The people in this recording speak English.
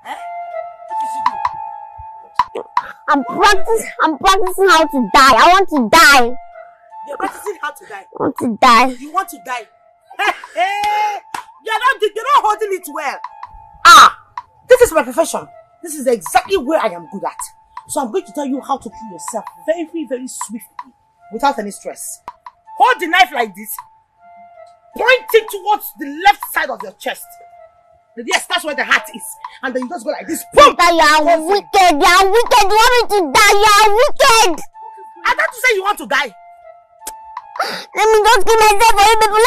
Eh? What did she do? I'm practicing how to die. I want to die. You're practicing how to die. I want to die. You want to die? Hey! You're not holding it well. This is my profession. This is exactly where I am good at. So I'm going to tell you how to kill yourself very, very swiftly, without any stress. Hold the knife like this. Point it towards the left side of your chest. Yes, that's where the heart is. And then you just go like this. Boom! You are wicked. You are wicked. You want me to die? You are wicked. I thought you said you want to die. Let me just kill myself for you people.